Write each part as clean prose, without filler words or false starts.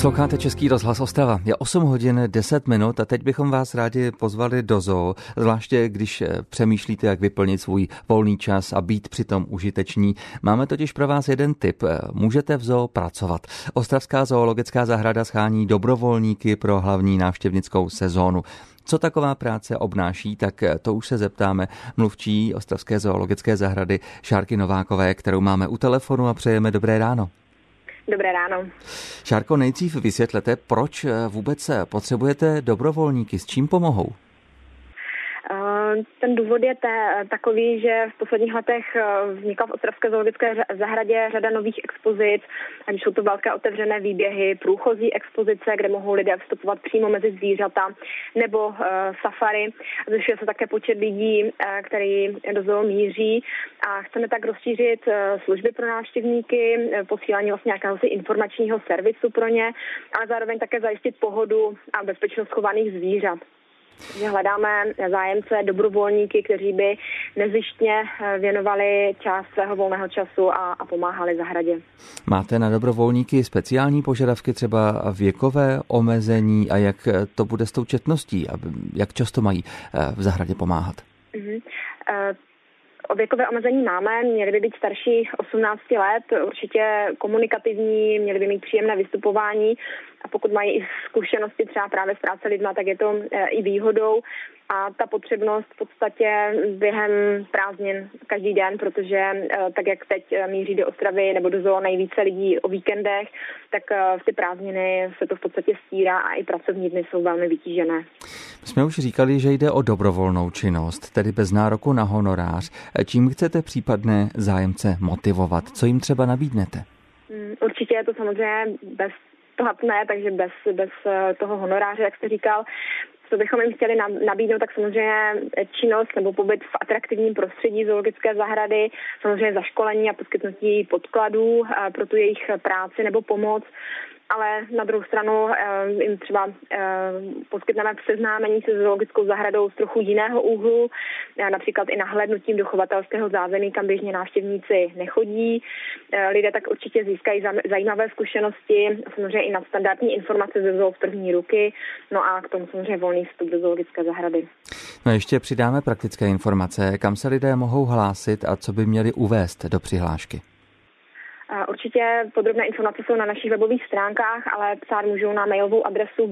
Posloucháte Český rozhlas Ostrava. Je 8 hodin 10 minut a teď bychom vás rádi pozvali do zoo, zvláště když přemýšlíte, jak vyplnit svůj volný čas a být přitom užiteční. Máme totiž pro vás jeden tip. Můžete v zoo pracovat. Ostravská zoologická zahrada schání dobrovolníky pro hlavní návštěvnickou sezónu. Co taková práce obnáší, tak to už se zeptáme mluvčí Ostravské zoologické zahrady Šárky Novákové, kterou máme u telefonu a přejeme dobré ráno. Dobré ráno. Šárko, nejdřív vysvětlete, proč vůbec potřebujete dobrovolníky, s čím pomohou? Ten důvod je takový, že v posledních letech vznikla v Ostravské zoologické zahradě řada nových expozic, ať jsou to velké otevřené výběhy, průchozí expozice, kde mohou lidé vstupovat přímo mezi zvířata, nebo safari. Zvyšuje se také počet lidí, který do zoo míří a chceme tak rozšířit služby pro návštěvníky, posílání vlastně nějakého informačního servisu pro ně, ale zároveň také zajistit pohodu a bezpečnost chovaných zvířat. Hledáme zájemce, dobrovolníky, kteří by nezištně věnovali část svého volného času a pomáhali zahradě. Máte na dobrovolníky speciální požadavky, třeba věkové omezení a jak to bude s tou četností? Jak často mají v zahradě pomáhat? O věkové omezení máme, měli by být starší 18 let, určitě komunikativní, měli by mít příjemné vystupování a pokud mají i zkušenosti třeba právě s práce lidma, tak je to i výhodou a ta potřebnost v podstatě během prázdnin každý den, protože tak jak teď míří do Ostravy nebo do zoo nejvíce lidí o víkendech, tak v ty prázdniny se to v podstatě stírá a i pracovní dny jsou velmi vytížené. My jsme už říkali, že jde o dobrovolnou činnost, tedy bez nároku na honorář. Čím chcete případné zájemce motivovat? Co jim třeba nabídnete? Určitě je to samozřejmě bezplatné, takže bez toho honoráře, jak jste říkal. Co bychom jim chtěli nabídnout, tak samozřejmě činnost nebo pobyt v atraktivním prostředí zoologické zahrady, samozřejmě zaškolení a poskytnutí podkladů pro tu jejich práci nebo pomoc. Ale na druhou stranu jim třeba poskytneme seznámení se zoologickou zahradou z trochu jiného úhlu, například i nahlédnutím do chovatelského zázemí, kam běžně návštěvníci nechodí. Lidé tak určitě získají zajímavé zkušenosti, samozřejmě i nadstandardní informace ze zoo z první ruky, no a k tomu samozřejmě volný vstup do zoologické zahrady. No ještě přidáme praktické informace, kam se lidé mohou hlásit a co by měli uvést do přihlášky. Určitě podrobné informace jsou na našich webových stránkách, ale psát můžou na mailovou adresu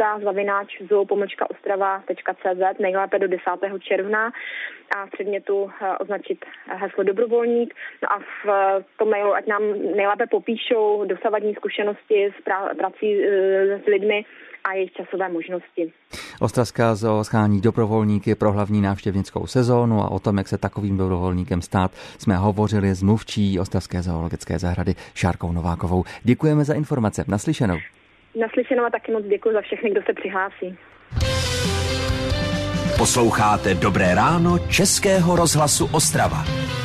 biuka@zoo.ostrava.cz nejlépe do 10. června a v předmětu označit heslo dobrovolník. No a v tom mailu ať nám nejlépe popíšou dosavadní zkušenosti s prací s lidmi a jejich časové možnosti. Ostravská zoo schání dobrovolníky pro hlavní návštěvnickou sezónu a o tom, jak se takovým dobrovolníkem stát, jsme hovořili s mluvčí Ostravské zoologické zahrady Šárkou Novákovou. Děkujeme za informace. Naslyšenou. Naslyšenou a taky moc děkuji za všechny, kdo se přihlásí. Posloucháte Dobré ráno Českého rozhlasu Ostrava.